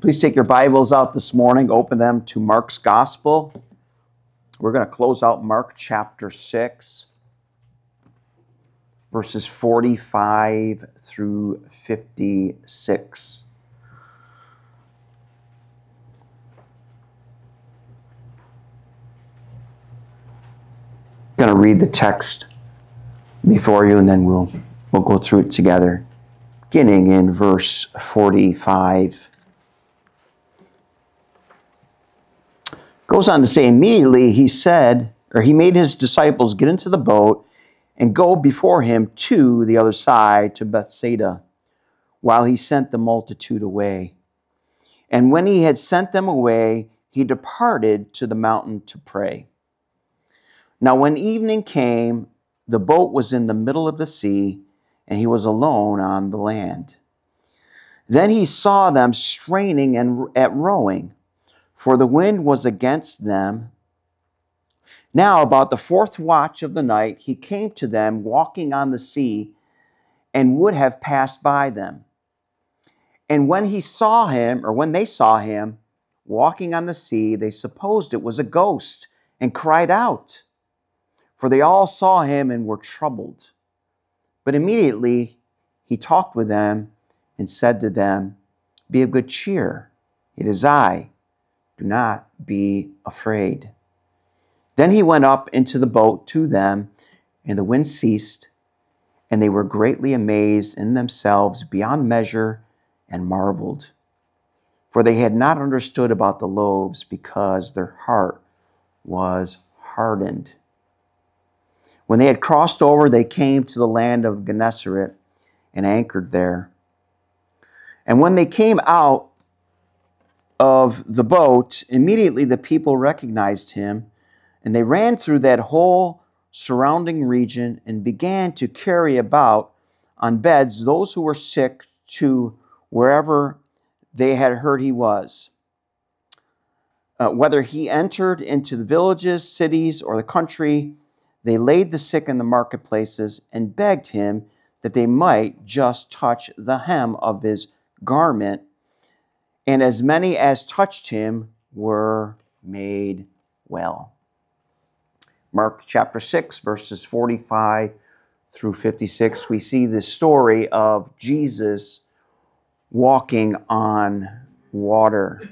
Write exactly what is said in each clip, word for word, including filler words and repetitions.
Please take your Bibles out this morning, open them to Mark's Gospel. We're going to close out Mark chapter six, verses forty-five through fifty-six. I'm going to read the text before you, and then we'll we'll go through it together, beginning in verse forty-five. Goes on to say, immediately he said, or he made his disciples get into the boat and go before him to the other side, to Bethsaida, while he sent the multitude away. And when he had sent them away, he departed to the mountain to pray. Now when evening came, the boat was in the middle of the sea, and he was alone on the land. Then he saw them straining and at rowing, for the wind was against them. Now about the fourth watch of the night, he came to them walking on the sea, and would have passed by them. And when he saw him, or when they saw him walking on the sea, they supposed it was a ghost, and cried out. For they all saw him and were troubled. But immediately he talked with them and said to them, "Be of good cheer, it is I. Do not be afraid." Then he went up into the boat to them, and the wind ceased, and they were greatly amazed in themselves beyond measure, and marveled. For they had not understood about the loaves, because their heart was hardened. When they had crossed over, they came to the land of Gennesaret and anchored there. And when they came out of the boat, immediately the people recognized him, and they ran through that whole surrounding region and began to carry about on beds those who were sick to wherever they had heard he was. Uh, whether he entered into the villages, cities, or the country, they laid the sick in the marketplaces and begged him that they might just touch the hem of his garment. And as many as touched him were made well. Mark chapter six, verses forty-five through fifty-six, we see the story of Jesus walking on water.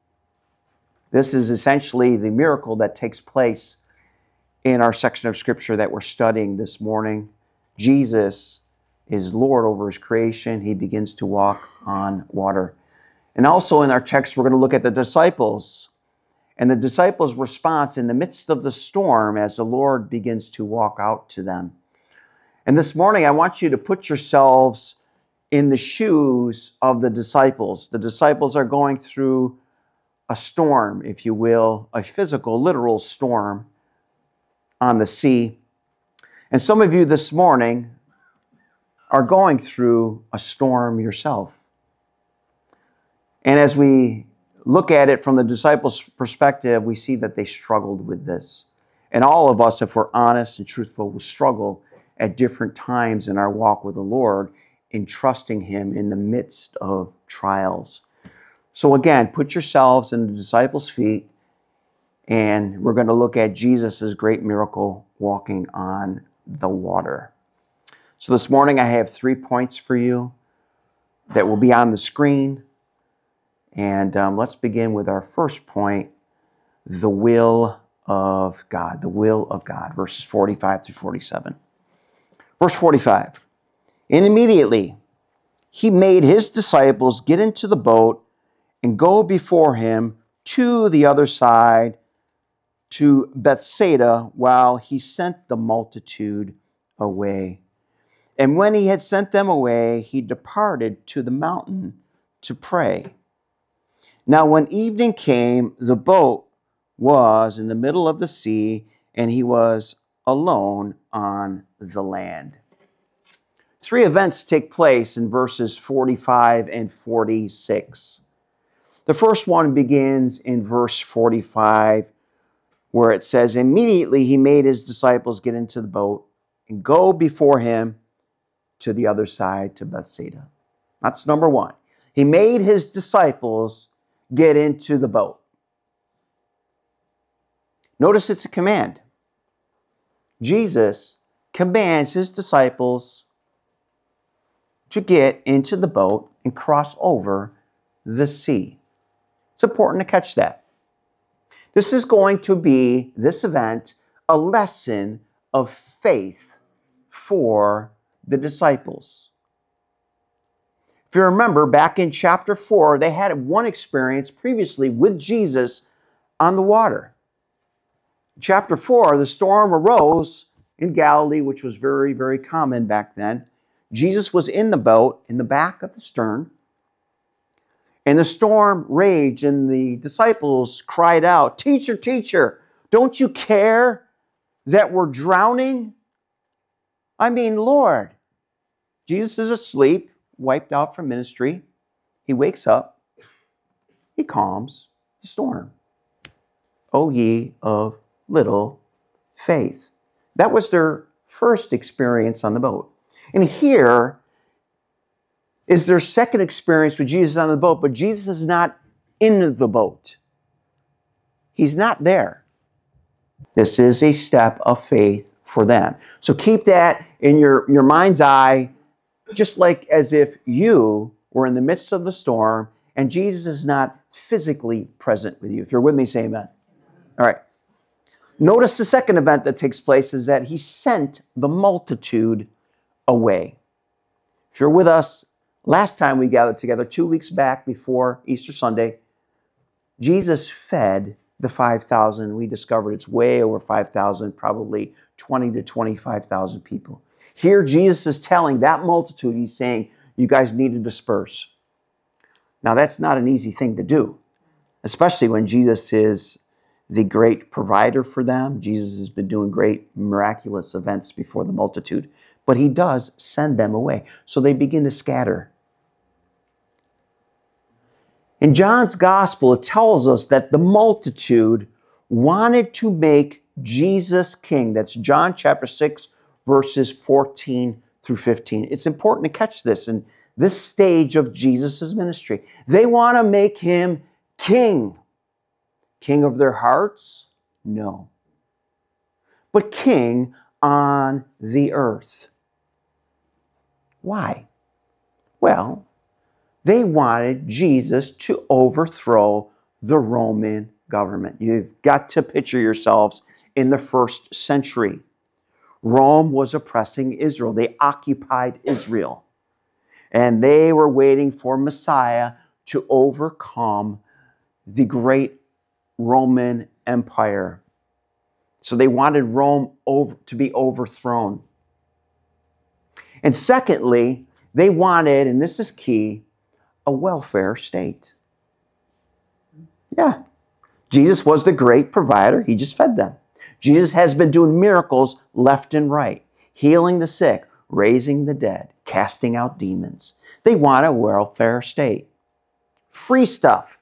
This is essentially the miracle that takes place in our section of Scripture that we're studying this morning. Jesus is Lord over his creation. He begins to walk on water. And also in our text, we're going to look at the disciples and the disciples' response in the midst of the storm as the Lord begins to walk out to them. And this morning, I want you to put yourselves in the shoes of the disciples. The disciples are going through a storm, if you will, a physical, literal storm on the sea. And some of you this morning are going through a storm yourself. And as we look at it from the disciples' perspective, we see that they struggled with this. And all of us, if we're honest and truthful, will struggle at different times in our walk with the Lord in trusting him in the midst of trials. So again, put yourselves in the disciples' feet, and we're going to look at Jesus' great miracle walking on the water. So this morning I have three points for you that will be on the screen. And um, let's begin with our first point, the will of God. The will of God, verses forty-five through forty-seven. Verse forty-five, and immediately he made his disciples get into the boat and go before him to the other side, to Bethsaida, while he sent the multitude away. And when he had sent them away, he departed to the mountain to pray. Now when evening came, the boat was in the middle of the sea, and he was alone on the land. Three events take place in verses forty-five and forty-six. The first one begins in verse forty-five, where it says, immediately he made his disciples get into the boat and go before him to the other side, to Bethsaida. That's number one. He made his disciples get into the boat. Notice it's a command. Jesus commands his disciples to get into the boat and cross over the sea. It's important to catch that. This is going to be, this event, a lesson of faith for the disciples. If you remember, back in chapter four, they had one experience previously with Jesus on the water. Chapter four, the storm arose in Galilee, which was very, very common back then. Jesus was in the boat, in the back of the stern, and the storm raged, and the disciples cried out, "Teacher, teacher, don't you care that we're drowning?" I mean, Lord, Jesus is asleep, wiped out from ministry. He wakes up, he calms the storm. O ye of little faith. That was their first experience on the boat. And here is their second experience with Jesus on the boat, but Jesus is not in the boat. He's not there. This is a step of faith for them. So keep that in your, your mind's eye, just like as if you were in the midst of the storm and Jesus is not physically present with you. If you're with me, say amen. All right. Notice the second event that takes place is that he sent the multitude away. If you're with us, last time we gathered together, two weeks back before Easter Sunday, Jesus fed the five thousand. We discovered it's way over five thousand, probably twenty to twenty-five thousand people. Here, Jesus is telling that multitude, he's saying, you guys need to disperse. Now, that's not an easy thing to do, especially when Jesus is the great provider for them. Jesus has been doing great miraculous events before the multitude, but he does send them away. So they begin to scatter. In John's gospel, it tells us that the multitude wanted to make Jesus king. That's John chapter six, verses fourteen through fifteen. It's important to catch this in this stage of Jesus' ministry. They want to make him king. King of their hearts? No. But king on the earth. Why? Well, they wanted Jesus to overthrow the Roman government. You've got to picture yourselves in the first century. Rome was oppressing Israel. They occupied Israel. And they were waiting for Messiah to overcome the great Roman Empire. So they wanted Rome over, to be overthrown. And secondly, they wanted, and this is key, a welfare state. Yeah. Jesus was the great provider. He just fed them. Jesus has been doing miracles left and right, healing the sick, raising the dead, casting out demons. They want a welfare state. Free stuff.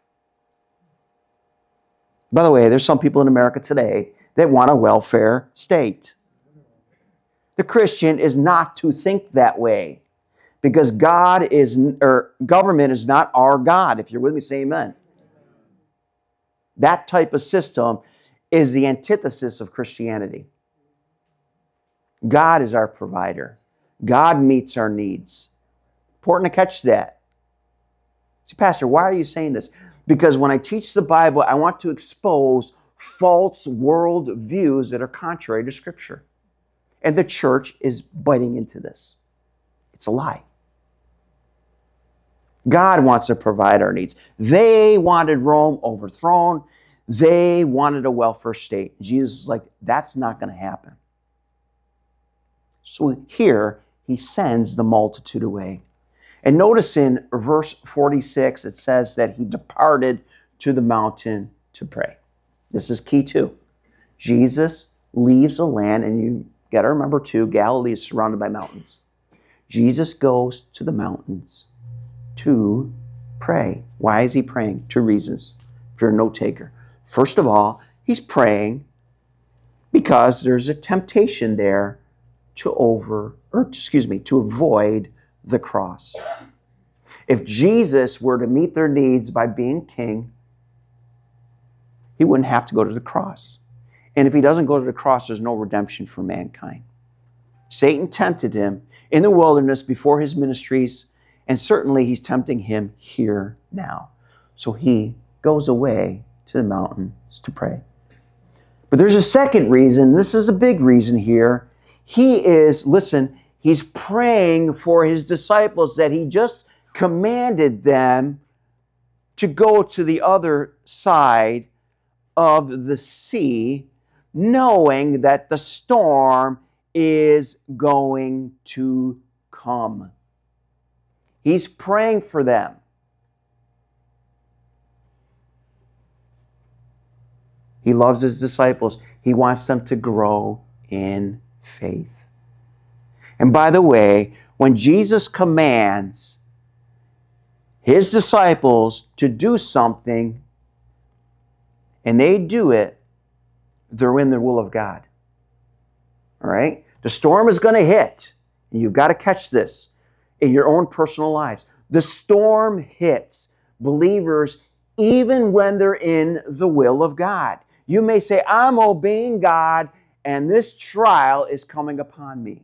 By the way, there's some people in America today that want a welfare state. The Christian is not to think that way because God is, or government is not our God. If you're with me, say amen. That type of system is the antithesis of Christianity. God is our provider. God meets our needs. Important to catch that. See, Pastor, why are you saying this? Because when I teach the Bible, I want to expose false world views that are contrary to Scripture. And the church is biting into this. It's a lie. God wants to provide our needs. They wanted Rome overthrown. They wanted a welfare state. Jesus is like, that's not going to happen. So here, he sends the multitude away. And notice in verse forty-six, it says that he departed to the mountain to pray. This is key too. Jesus leaves a land, and you got to remember too, Galilee is surrounded by mountains. Jesus goes to the mountains to pray. Why is he praying? Two reasons, if you're a note taker. First of all, he's praying because there's a temptation there to over, or excuse me, to avoid the cross. If Jesus were to meet their needs by being king, he wouldn't have to go to the cross. And if he doesn't go to the cross, there's no redemption for mankind. Satan tempted him in the wilderness before his ministries, and certainly he's tempting him here now. So he goes away to the mountains to pray. But there's a second reason. This is a big reason here. He is, listen, he's praying for his disciples that he just commanded them to go to the other side of the sea, knowing that the storm is going to come. He's praying for them. He loves his disciples. He wants them to grow in faith. And by the way, when Jesus commands his disciples to do something and they do it, they're in the will of God. All right? The storm is going to hit. And you've got to catch this in your own personal lives. The storm hits believers even when they're in the will of God. You may say, I'm obeying God and this trial is coming upon me.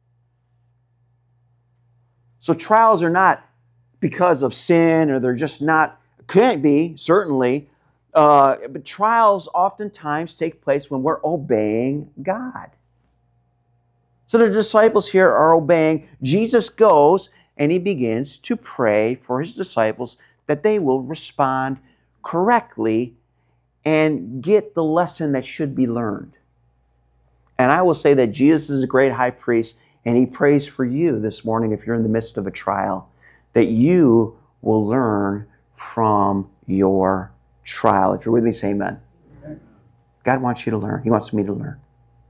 So trials are not because of sin, or they're just not, can't be, certainly. Uh, but trials oftentimes take place when we're obeying God. So the disciples here are obeying. Jesus goes and he begins to pray for his disciples that they will respond correctly and get the lesson that should be learned. And I will say that Jesus is a great high priest, and he prays for you this morning if you're in the midst of a trial, that you will learn from your trial. If you're with me, say amen. God wants you to learn. He wants me to learn.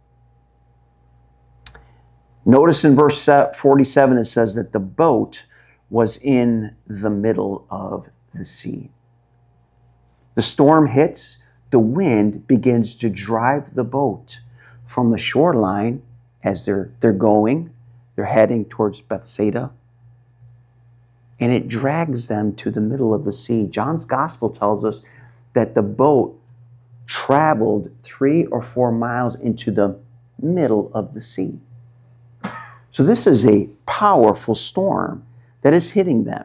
Notice in verse forty-seven, it says that the boat was in the middle of the sea. The storm hits, the wind begins to drive the boat from the shoreline as they're, they're going. They're heading towards Bethsaida. And it drags them to the middle of the sea. John's gospel tells us that the boat traveled three or four miles into the middle of the sea. So this is a powerful storm that is hitting them.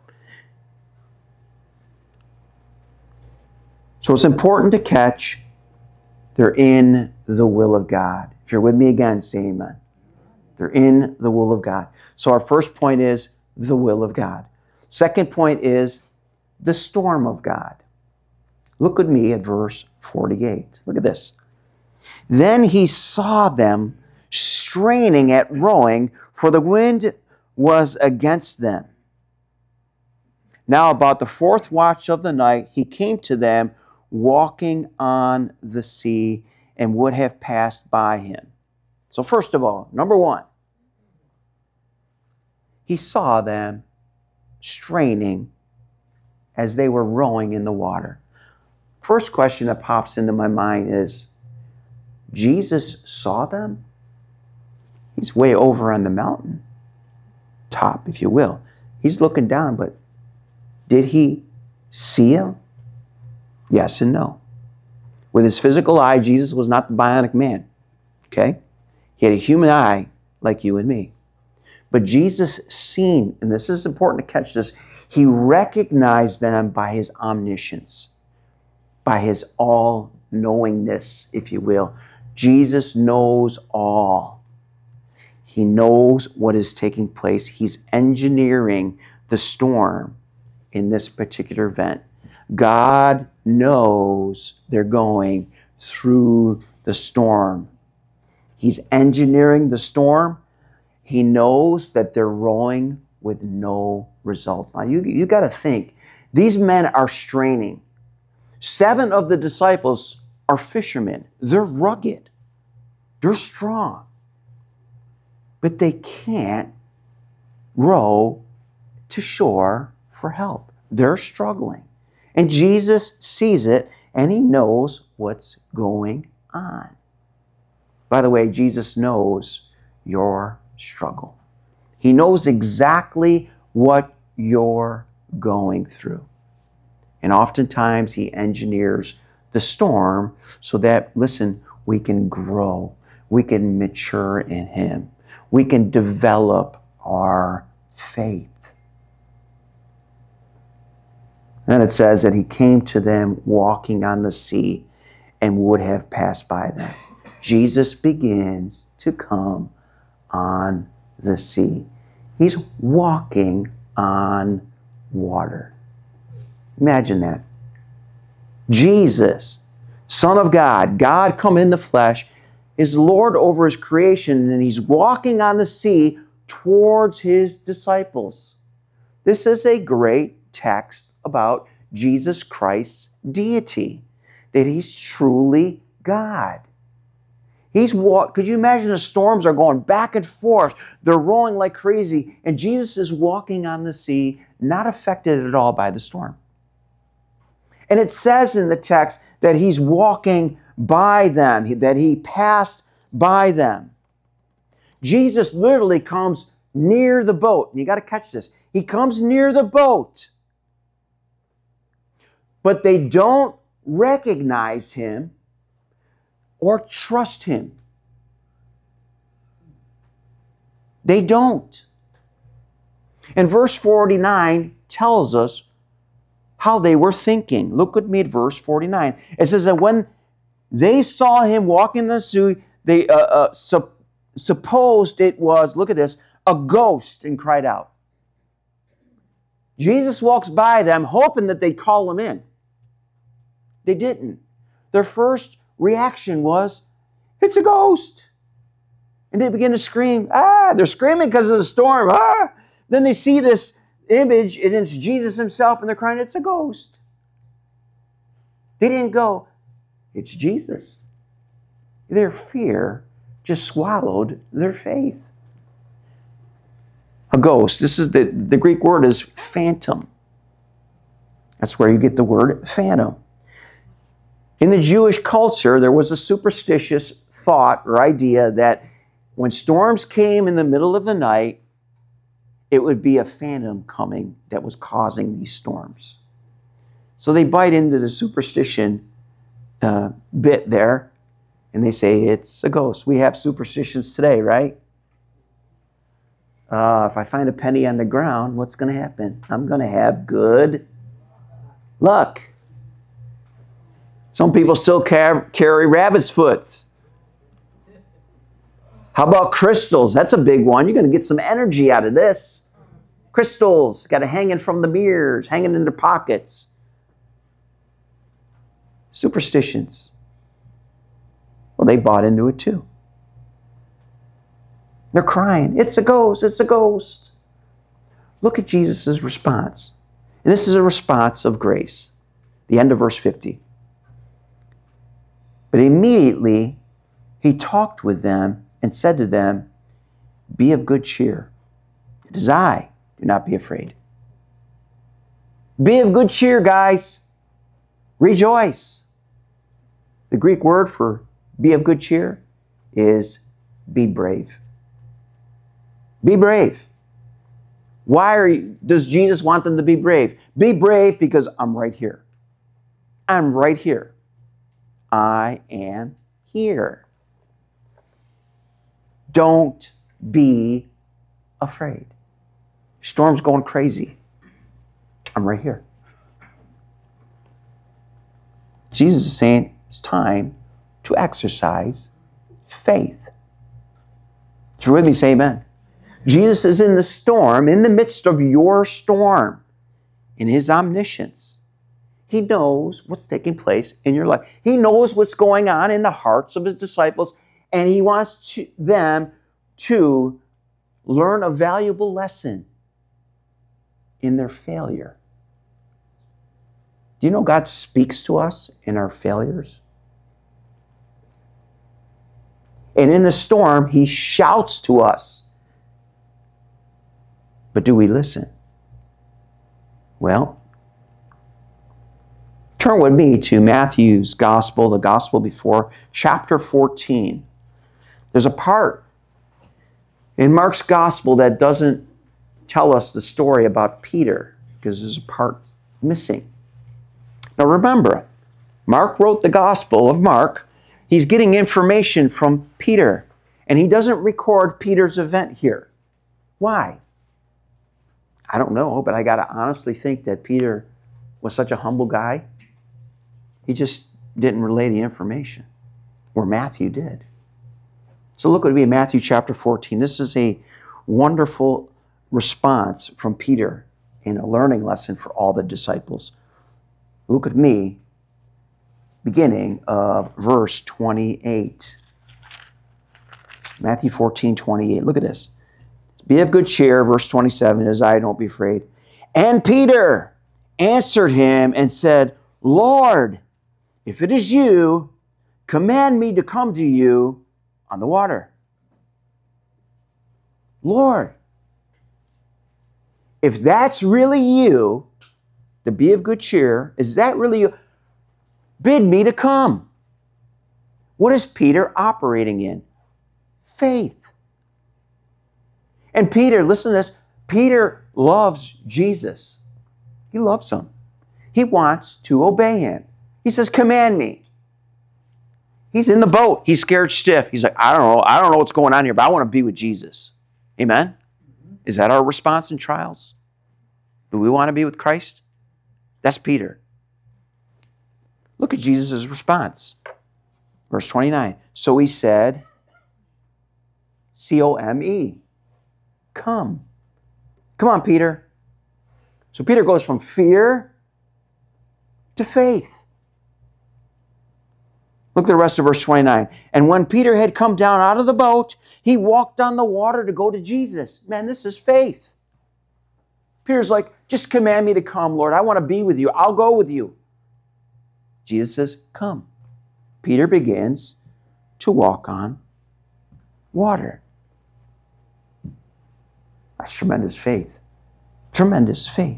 So it's important to catch they're in the will of God. If you're with me again, say amen. They're in the will of God. So our first point is the will of God. Second point is the storm of God. Look at me at verse forty-eight. Look at this. Then he saw them straining at rowing, for the wind was against them. Now about the fourth watch of the night, he came to them walking on the sea, and would have passed by him. So first of all, number one, he saw them straining as they were rowing in the water. First question that pops into my mind is, Jesus saw them? He's way over on the mountain top, if you will. He's looking down, but did he see him? Yes and no. With his physical eye, Jesus was not the bionic man. Okay? He had a human eye like you and me. But Jesus seen, and this is important to catch this, he recognized them by his omniscience, by his all-knowingness, if you will. Jesus knows all. He knows what is taking place. He's engineering the storm in this particular event. God knows they're going through the storm. He's engineering the storm. He knows that they're rowing with no result. Now, you, you got to think, these men are straining. Seven of the disciples are fishermen. They're rugged. They're strong. But they can't row to shore for help. They're struggling. And Jesus sees it, and he knows what's going on. By the way, Jesus knows your struggle. He knows exactly what you're going through. And oftentimes he engineers the storm so that, listen, we can grow. We can mature in Him. We can develop our faith. Then it says that He came to them walking on the sea and would have passed by them. Jesus begins to come on the sea. He's walking on water. Imagine that. Jesus, Son of God, God come in the flesh, is Lord over His creation, and He's walking on the sea towards His disciples. This is a great text about Jesus Christ's deity, that He's truly God. He's walk. Could you imagine the storms are going back and forth? They're rolling like crazy, and Jesus is walking on the sea, not affected at all by the storm. And it says in the text that He's walking by them, that He passed by them. Jesus literally comes near the boat. And you got to catch this. He comes near the boat. But they don't recognize Him or trust Him. They don't. And verse forty-nine tells us how they were thinking. Look with me at verse forty-nine. It says that when they saw Him walking in the sea, they uh, uh, su- supposed it was, look at this, a ghost, and cried out. Jesus walks by them hoping that they'd call Him in. They didn't. Their first reaction was, it's a ghost. And they begin to scream. Ah, they're screaming because of the storm. Ah. Then they see this image, and it's Jesus Himself, and they're crying, it's a ghost. They didn't go, it's Jesus. Their fear just swallowed their faith. A ghost. This is the, the Greek word is phantom. That's where you get the word phantom. In the Jewish culture, there was a superstitious thought or idea that when storms came in the middle of the night, it would be a phantom coming that was causing these storms. So they bite into the superstition uh, bit there, and they say it's a ghost. We have superstitions today, right? Uh, if I find a penny on the ground, what's going to happen? I'm going to have good luck. Some people still car- carry rabbit's foot. How about crystals? That's a big one. You're going to get some energy out of this. Crystals, got to hanging from the mirrors, hanging in their pockets. Superstitions. Well, they bought into it too. They're crying, it's a ghost, it's a ghost. Look at Jesus' response. And this is a response of grace. The end of verse fifty. But immediately He talked with them and said to them, be of good cheer. It is I. Do not be afraid. Be of good cheer, guys. Rejoice. The Greek word for be of good cheer is be brave. Be brave. Why are you, does Jesus want them to be brave? Be brave because I'm right here. I'm right here. I am here. Don't be afraid. Storm's going crazy. I'm right here. Jesus is saying it's time to exercise faith. If you're with me, say amen. Jesus is in the storm, in the midst of your storm, in His omniscience. He knows what's taking place in your life. He knows what's going on in the hearts of His disciples, and He wants to, them to learn a valuable lesson in their failure. Do you know God speaks to us in our failures? And in the storm, He shouts to us. But do we listen? Well, turn with me to Matthew's Gospel, the Gospel before, chapter fourteen. There's a part in Mark's Gospel that doesn't tell us the story about Peter, because there's a part missing. Now remember, Mark wrote the Gospel of Mark. He's getting information from Peter, and he doesn't record Peter's event here. Why? I don't know, but I got to honestly think that Peter was such a humble guy. He just didn't relay the information, where Matthew did. So look what it would be in Matthew chapter fourteen. This is a wonderful response from Peter and a learning lesson for all the disciples. Look at me, beginning of verse twenty-eight. Matthew fourteen, twenty-eight. Look at this. Be of good cheer, verse twenty-seven, as I don't be afraid. And Peter answered him and said, Lord, if it is you, command me to come to you on the water. Lord, if that's really you, to be of good cheer, is that really you? Bid me to come. What is Peter operating in? Faith. And Peter, listen to this, Peter loves Jesus. He loves him. He wants to obey him. He says, command me. He's in the boat. He's scared stiff. He's like, I don't know. I don't know what's going on here, but I want to be with Jesus. Amen? Is that our response in trials? Do we want to be with Christ? That's Peter. Look at Jesus' response. Verse twenty-nine. So he said, C O M E. Come. Come on, Peter. So Peter goes from fear to faith. Look at the rest of verse twenty-nine. And when Peter had come down out of the boat, he walked on the water to go to Jesus. Man, this is faith. Peter's like, just command me to come, Lord. I want to be with you. I'll go with you. Jesus says, come. Peter begins to walk on water. That's tremendous faith. Tremendous faith.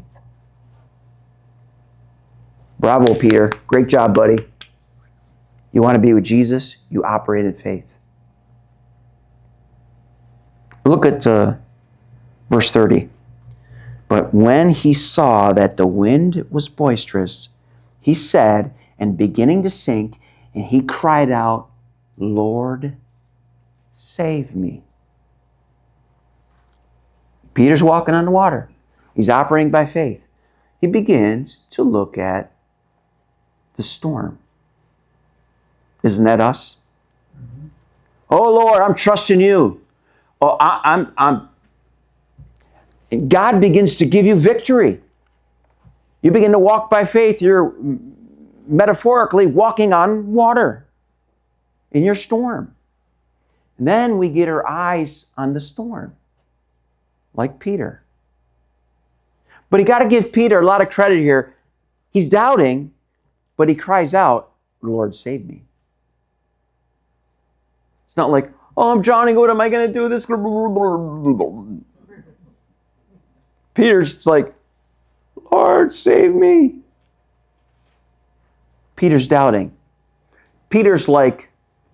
Bravo, Peter. Great job, buddy. You want to be with Jesus? You operate in faith. Look at uh, verse thirty. But when he saw that the wind was boisterous, he said, and beginning to sink, and he cried out, Lord, save me. Peter's walking on the water. He's operating by faith. He begins to look at the storm. Isn't that us? Mm-hmm. Oh, Lord, I'm trusting you. Oh, I, I'm, I'm. And God begins to give you victory. You begin to walk by faith. You're metaphorically walking on water in your storm. And then we get our eyes on the storm, like Peter. But you got to give Peter a lot of credit here. He's doubting, but he cries out, Lord, save me. It's not like, oh, I'm drowning. What am I going to do this? Peter's like, Lord, save me. Peter's doubting. Peter's like,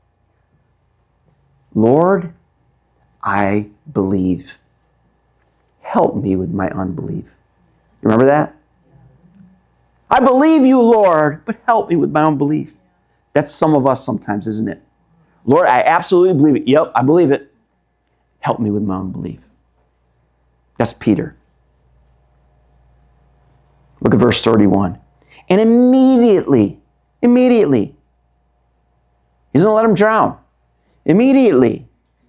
Lord, I believe. Help me with my unbelief. You remember that? I believe you, Lord, but help me with my unbelief. That's some of us sometimes, isn't it? Lord, I absolutely believe it. Yep, I believe it. Help me with my unbelief. That's Peter. Look at verse thirty-one. And immediately, immediately, he doesn't let him drown. Immediately,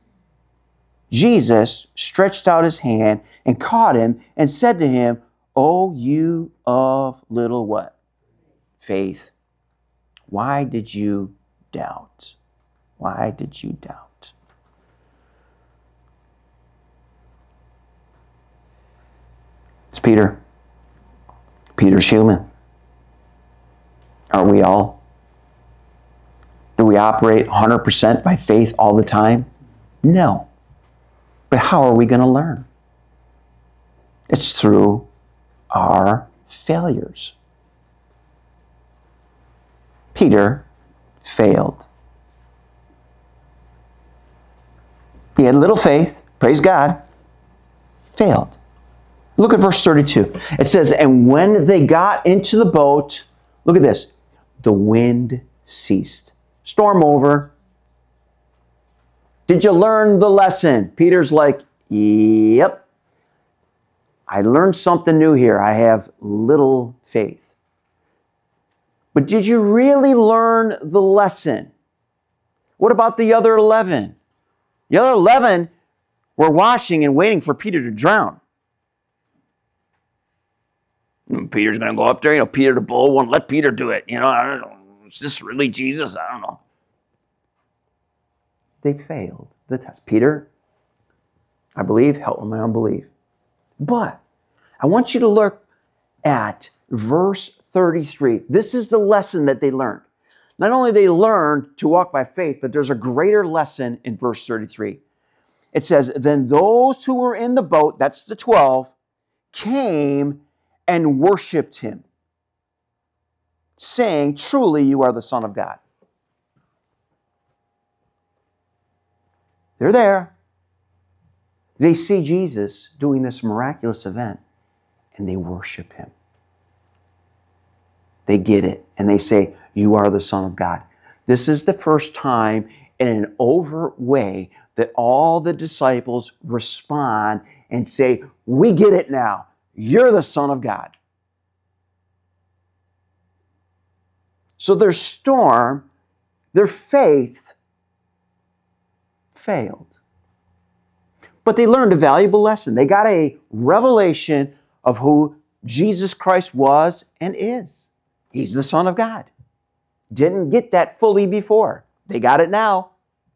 Jesus stretched out his hand and caught him and said to him, O you of little what? Faith. Why did you doubt? Why did you doubt? It's Peter. Peter's human. Aren't we all? Do we operate one hundred percent by faith all the time? No. But how are we going to learn? It's through our failures. Peter failed. He had little faith, praise God, failed. Look at verse thirty-two. It says, and when they got into the boat, look at this, the wind ceased. Storm over. Did you learn the lesson? Peter's like, yep. I learned something new here. I have little faith. But did you really learn the lesson? What about the other eleven? The other eleven were watching and waiting for Peter to drown. Peter's going to go up there. You know, Peter the bull won't let Peter do it. You know, I don't know. Is this really Jesus? I don't know. They failed the test. Peter, I believe, helped my unbelief. But I want you to look at verse thirty-three. This is the lesson that they learned. Not only they learned to walk by faith, but there's a greater lesson in verse thirty-three. It says, then those who were in the boat, that's the twelve, came and worshiped him, saying, truly you are the Son of God. They're there. They see Jesus doing this miraculous event, and they worship him. They get it, and they say, you are the Son of God. This is the first time in an overt way that all the disciples respond and say, we get it now. You're the Son of God. So their storm, their faith failed. But they learned a valuable lesson. They got a revelation of who Jesus Christ was and is. He's the Son of God. Didn't get that fully before. They got it now.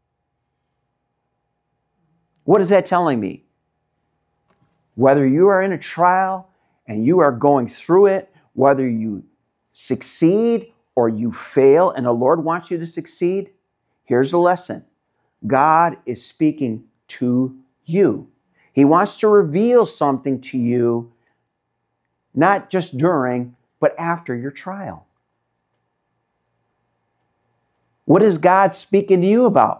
What is that telling me? Whether you are in a trial and you are going through it, whether you succeed or you fail and the Lord wants you to succeed, here's the lesson. God is speaking to you. He wants to reveal something to you, not just during, but after your trial. What is God speaking to you about?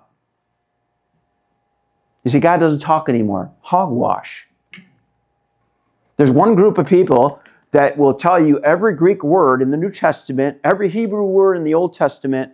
You see, God doesn't talk anymore. Hogwash. There's one group of people that will tell you every Greek word in the New Testament, every Hebrew word in the Old Testament.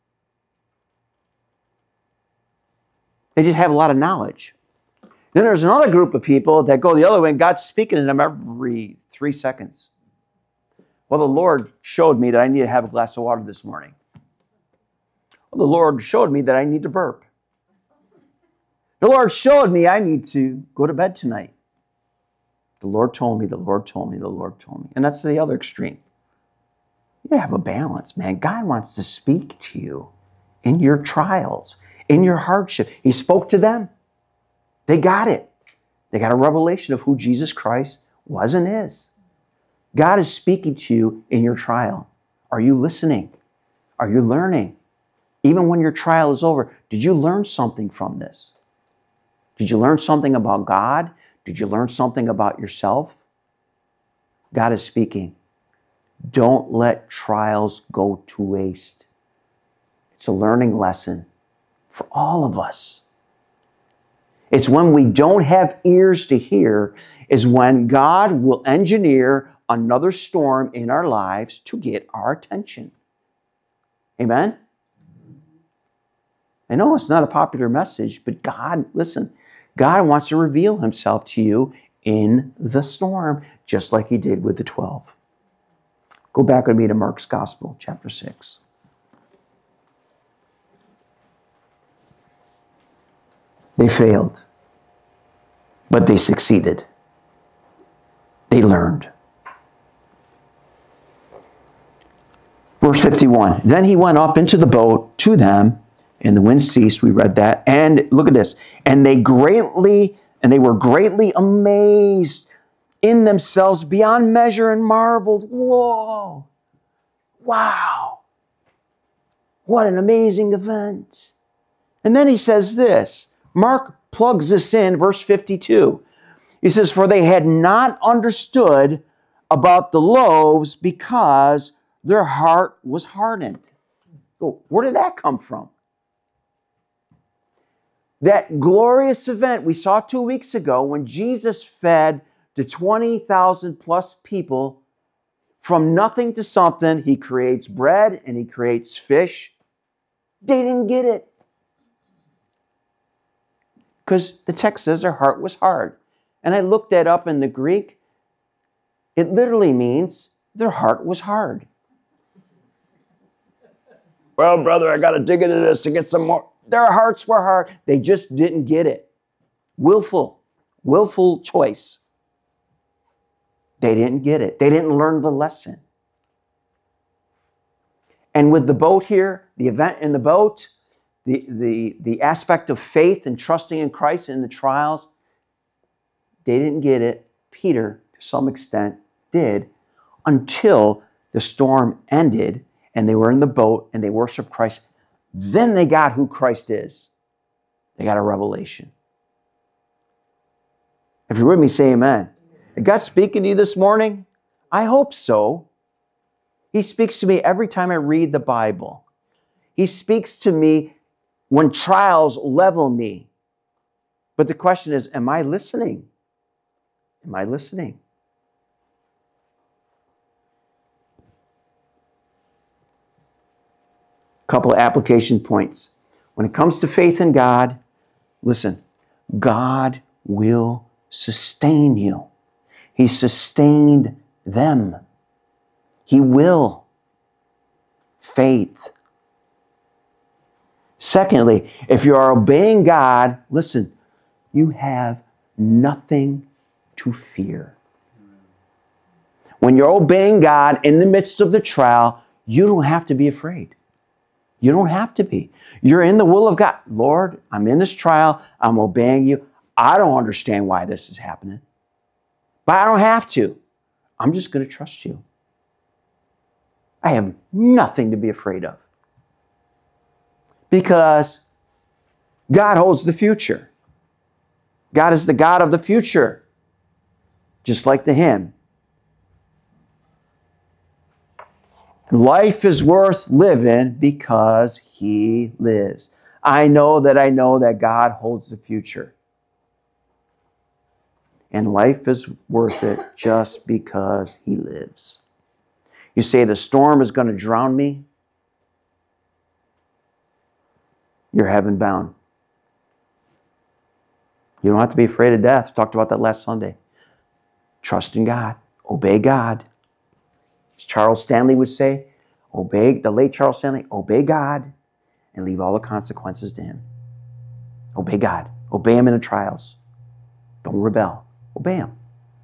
They just have a lot of knowledge. Then there's another group of people that go the other way, and God's speaking to them every three seconds. Well, the Lord showed me that I need to have a glass of water this morning. Well, the Lord showed me that I need to burp. The Lord showed me I need to go to bed tonight. The Lord told me, the Lord told me, the Lord told me. And that's the other extreme. You have a balance, man. God wants to speak to you in your trials, in your hardship. He spoke to them. They got it. They got a revelation of who Jesus Christ was and is. God is speaking to you in your trial. Are you listening? Are you learning? Even when your trial is over, did you learn something from this? Did you learn something about God? Did you learn something about yourself? God is speaking. Don't let trials go to waste. It's a learning lesson for all of us. It's when we don't have ears to hear, is when God will engineer another storm in our lives to get our attention. Amen? I know it's not a popular message, but God, listen, God wants to reveal himself to you in the storm, just like he did with the twelve. Go back with me to Mark's Gospel, chapter six. They failed, but they succeeded. They learned. Verse fifty-one, then he went up into the boat to them, and the wind ceased. We read that. And look at this. And they greatly, and they were greatly amazed in themselves beyond measure and marveled. Whoa. Wow. What an amazing event. And then he says this. Mark plugs this in, verse fifty-two. He says, for they had not understood about the loaves because their heart was hardened. Oh, where did that come from? That glorious event we saw two weeks ago when Jesus fed the twenty thousand plus people From nothing to something, he creates bread and he creates fish. They didn't get it. Because the text says their heart was hard. And I looked that up in the Greek. It literally means their heart was hard. Well, brother, I got to dig into this to get some more. Their hearts were hard. They just didn't get it. Willful, willful choice. They didn't get it. They didn't learn the lesson. And with the boat here, the event in the boat, the, the, the aspect of faith and trusting in Christ in the trials, they didn't get it. Peter, to some extent, did until the storm ended and they were in the boat and they worshiped Christ. Then they got who Christ is. They got a revelation. If you're with me, say amen. Is God speaking to you this morning? I hope so. He speaks to me every time I read the Bible. He speaks to me when trials level me. But the question is, am I listening? Am I listening? A couple of application points. When it comes to faith in God, listen, God will sustain you. He sustained them. He will. Faith. Secondly, if you are obeying God, listen, you have nothing to fear. When you're obeying God in the midst of the trial, you don't have to be afraid. You don't have to be. You're in the will of God. Lord, I'm in this trial. I'm obeying you. I don't understand why this is happening. But I don't have to. I'm just going to trust you. I have nothing to be afraid of. Because God holds the future. God is the God of the future. Just like the hymn. Life is worth living because He lives. I know that I know that God holds the future. And life is worth it just because He lives. You say the storm is going to drown me? You're heaven bound. You don't have to be afraid of death. We talked about that last Sunday. Trust in God. Obey God. As Charles Stanley would say, obey, the late Charles Stanley, obey God and leave all the consequences to Him. Obey God. Obey Him in the trials. Don't rebel. Obey Him.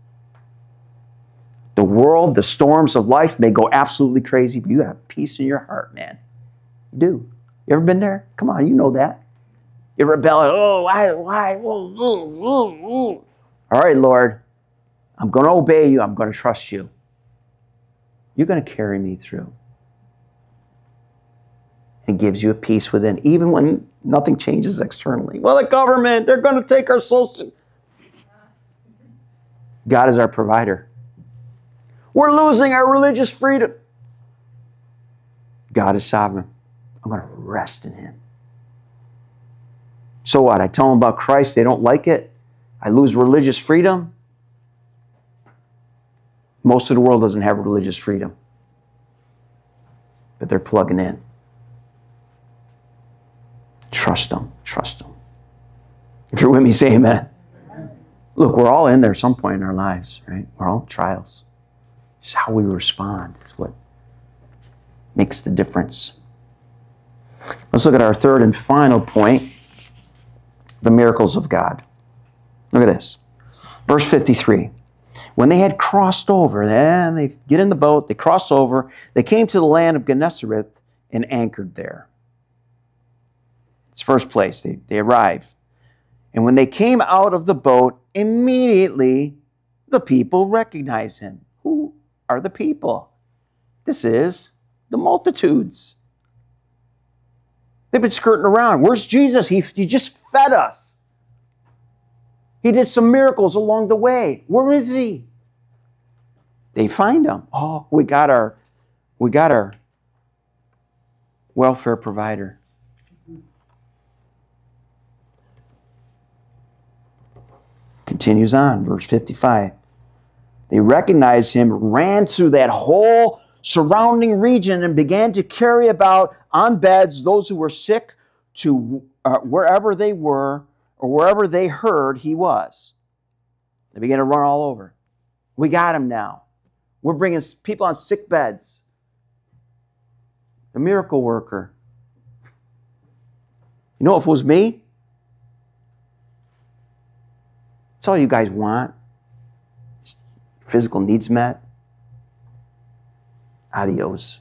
The world, the storms of life may go absolutely crazy, but you have peace in your heart, man. You do. You ever been there? Come on, you know that. You rebel. Oh, why, why? Whoa, whoa, whoa, whoa. All right, Lord, I'm going to obey you. I'm going to trust you. You're going to carry me through. It gives you a peace within, even when nothing changes externally. Well, the government, they're going to take our social. God is our provider. We're losing our religious freedom. God is sovereign. I'm going to rest in Him. So what? I tell them about Christ. They don't like it. I lose religious freedom. Most of the world doesn't have religious freedom. But they're plugging in. Trust Him. Trust Him. If you're with me, say amen. Look, we're all in there at some point in our lives, right? We're all trials. Just how we respond is what makes the difference. Let's look at our third and final point, the miracles of God. Look at this. Verse fifty-three. When they had crossed over, then they get in the boat, they cross over, they came to the land of Gennesareth and anchored there. It's first place. They, they arrive. And when they came out of the boat, immediately the people recognized Him. Who are the people? This is the multitudes. They've been skirting around. Where's Jesus? He, he just fed us. He did some miracles along the way. Where is He? They find Him. Oh, we got our, we got our welfare provider. Continues on, verse fifty-five. They recognized him, ran through that whole surrounding region and began to carry about on beds those who were sick to uh, wherever they were or wherever they heard he was. They began to run all over. We got him now. We're bringing people on sick beds. The miracle worker. You know, if it was me, that's all you guys want. Physical needs met. Adios.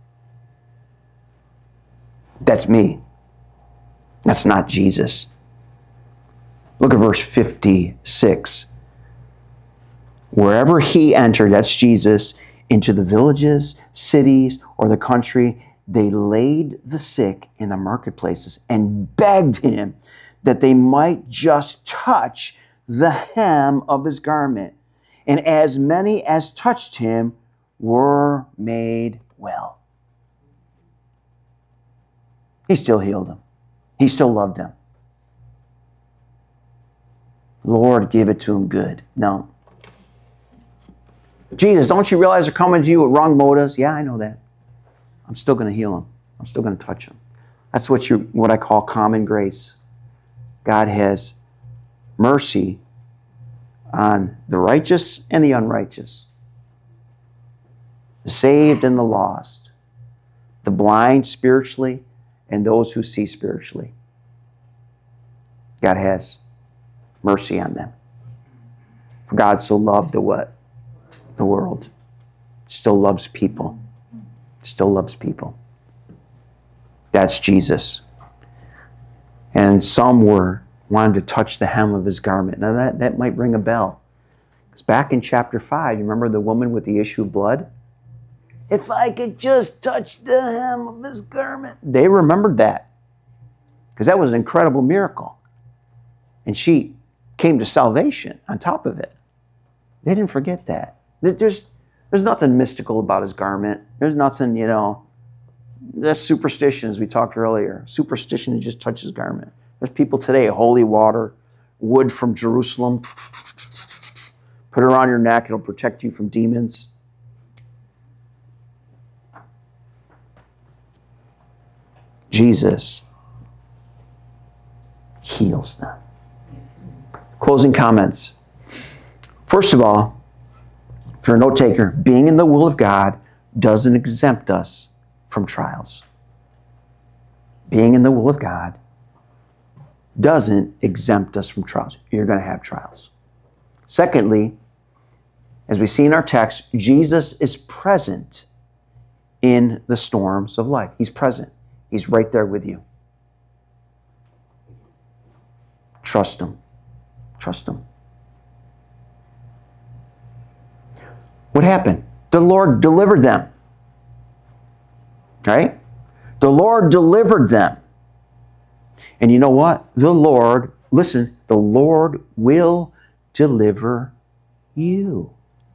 That's me. That's not Jesus. Look at verse fifty-six. Wherever he entered, that's Jesus, into the villages, cities, or the country, they laid the sick in the marketplaces and begged him that they might just touch the hem of his garment. And as many as touched him were made well. He still healed them. He still loved them. Lord, give it to him good. No. Jesus, don't you realize they're coming to you with wrong motives? Yeah, I know that. I'm still going to heal them. I'm still going to touch them. That's what you, what I call common grace. God has mercy on the righteous and the unrighteous, the saved and the lost, the blind spiritually and those who see spiritually. God has mercy on them. For God so loved the what? The world. Still loves people. Still loves people. That's Jesus. And some were wanted to touch the hem of his garment. Now that, that might ring a bell. Because back in chapter five, you remember the woman with the issue of blood? If I could just touch the hem of his garment. They remembered that. Because that was an incredible miracle. And she came to salvation on top of it. They didn't forget that. There's, there's nothing mystical about his garment. There's nothing, you know, that's superstition, as we talked earlier. Superstition to just touch his garment. There's people today, holy water, wood from Jerusalem. Put it around your neck, it'll protect you from demons. Jesus heals them. Closing comments. First of all, for a note taker, being in the will of God doesn't exempt us from trials. Being in the will of God doesn't exempt us from trials. You're going to have trials. Secondly, as we see in our text, Jesus is present in the storms of life. He's present. He's right there with you. Trust him. Trust him. What happened? The Lord delivered them. Right? The Lord delivered them. And you know what? The Lord, listen, the Lord will deliver you.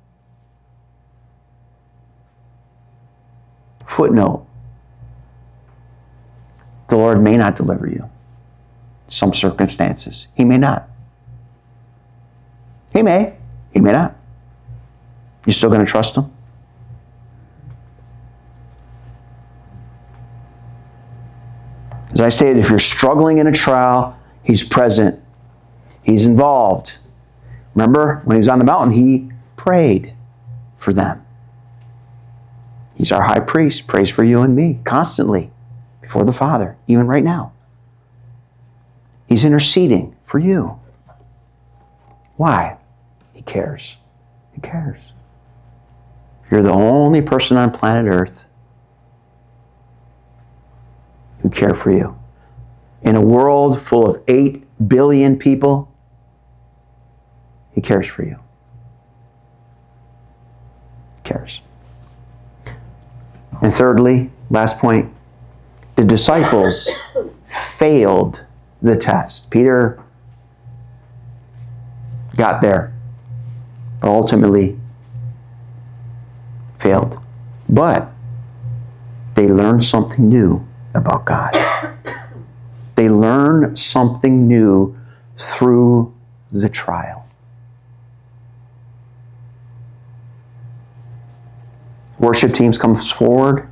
Footnote. The Lord may not deliver you. Some circumstances. He may not. He may. He may not. You still going to trust him? As I stated, if you're struggling in a trial, he's present. He's involved. Remember, when he was on the mountain, he prayed for them. He's our high priest, prays for you and me constantly before the Father, even right now. He's interceding for you. Why? He cares. He cares. You're the only person on planet Earth who care for you. In a world full of eight billion people, he cares for you. He cares. And thirdly, last point, the disciples failed the test. Peter got there, but ultimately failed. But they learned something new about God. They learned something new through the trial. Worship teams comes forward.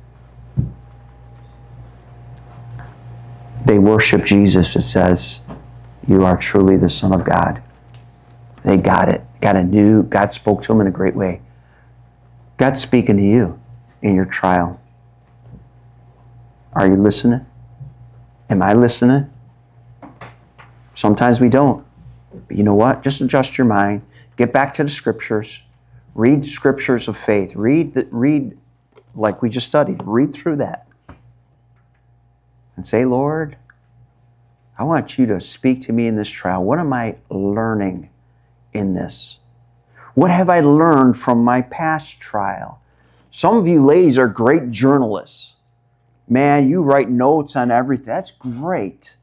They worship Jesus. It says, you are truly the Son of God. They got it. Got a new, God spoke to them in a great way. God's speaking to you in your trial. Are you listening? Am I listening? Sometimes we don't. But you know what? Just adjust your mind. Get back to the scriptures. Read scriptures of faith. Read, the, read like we just studied. Read through that. And say, Lord, I want you to speak to me in this trial. What am I learning in this? What have I learned from my past trial? Some of you ladies are great journalists. Man, you write notes on everything. That's great.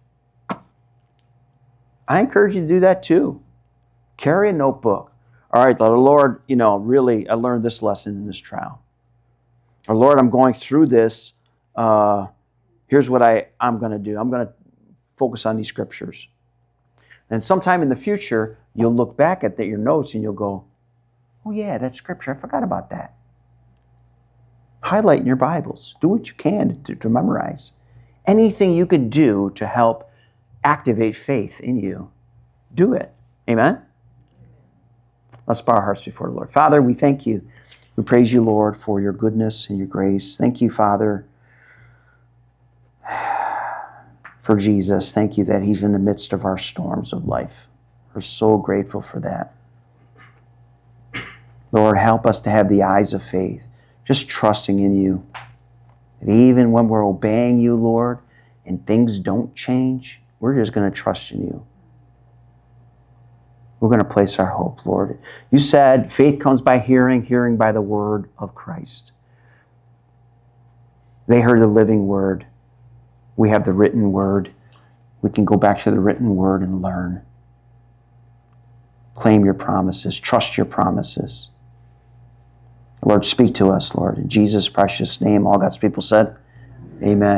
I encourage you to do that too. Carry a notebook. All right, the Lord, you know, really, I learned this lesson in this trial. Or Lord, I'm going through this. Uh, here's what I, I'm going to do. I'm going to focus on these scriptures. And sometime in the future, you'll look back at the, your notes and you'll go, oh yeah, that scripture, I forgot about that. Highlight in your Bibles. Do what you can to, to memorize. Anything you can do to help activate faith in you, do it. Amen? Let's bow our hearts before the Lord. Father, we thank you. We praise you, Lord, for your goodness and your grace. Thank you, Father, for Jesus. Thank you that he's in the midst of our storms of life. We're so grateful for that. Lord, help us to have the eyes of faith, just trusting in you. And even when we're obeying you, Lord, and things don't change, we're just going to trust in you. We're going to place our hope, Lord. You said faith comes by hearing, hearing by the word of Christ. They heard the living word. We have the written word. We can go back to the written word and learn. Claim your promises. Trust your promises. Lord, speak to us, Lord. In Jesus' precious name, all God's people said, amen.